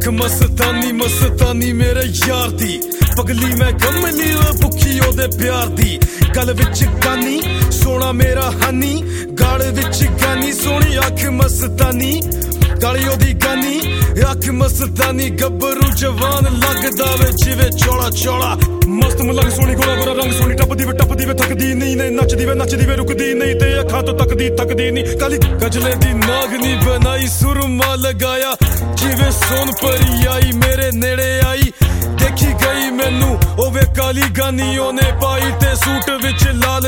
मस्तानी मस्तानी मेरे यार दी पगली मैं कमली भुखी ओदे प्यार दी गल विच गानी सोना मेरा हानी गाल विच गानी सोनी अख मस्तानी गाली ओदी गानी अख मस्तानी गब्बरू जवान लगदा वे जिवे चौड़ा चौड़ा मस्त मुलग सोनी गोरा गोरा रंग सोनी टपदी वे थकदी नहीं नचदी वे रुकदी नहीं ते अखां तो तकदी नहीं काली गजले दी नागनी बनाई सुरमा लगाया जिवे सोन परी आई मेरे नेड़े आई देखी गई मैनू ओवे काली गानी ओने पाई ते सूट विच लाल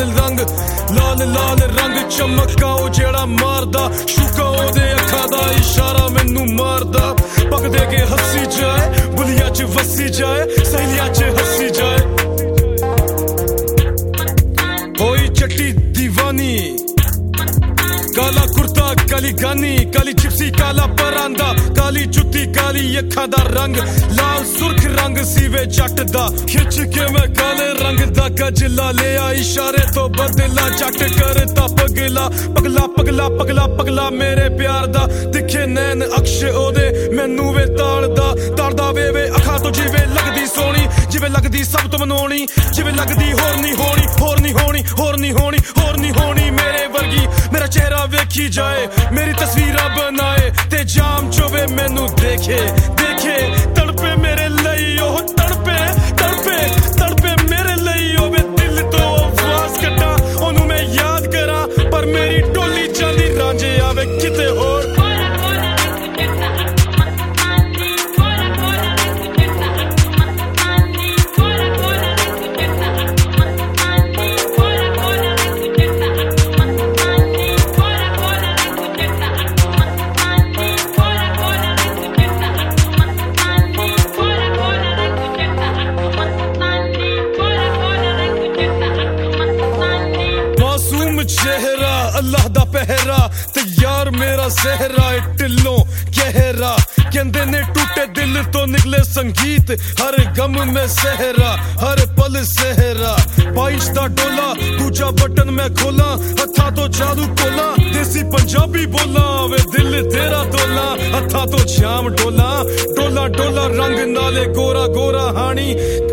रंग चमका ओ जेड़ा मारदा शुका ओदे अखां दा इशारा मैनू मारदा पग दे के हसी जाए बुलिया च वसी जाए सहेलिया च हसी जाए होई चट्टी दीवानी काला कुर्ता काली गानी काली जिप्सी काला परांदा काली जुत्ती काली अखां दा रंग लाल सुर्ख रंग सीवे जट दा खिच के मैं काले रंग दा गजला लिया इशारे तो बदला जट करता पगला मेरे प्यार दा दिखे नैन अक्ष ओदे मैनू वे ताड़दा वे अखां तो जिवे लगदी सोनी जिवे लगदी सब तो मनोनी जिवे लगदी होर नहीं होनी मेरे वर्गी मेरा चेहरा वेखी जाए मेरी तस्वीरां बनाए ते जाम चोवे मैनू देखे तड़पे मेरे लई ओह तड़पे मेरे लई ओवे दिल तो आवाज कटा ओनू मैं याद करा पर मेरी टोली चांदी रांझे आवे किते होर चेहरा अल्लाह दा पहरा ते यार मेरा सहरा टिल्लों गहरा कहंदे ने टूटे दिल तो निकले संगीत हर गम में सहरा हर पल सहरा 22 दा डोला दूजा बटन मैं खोला हथा तो जादू कोला देसी पंजाबी बोला वे दिल तेरा डोला हथा तो जाम डोला रंग नाले गोरा हानी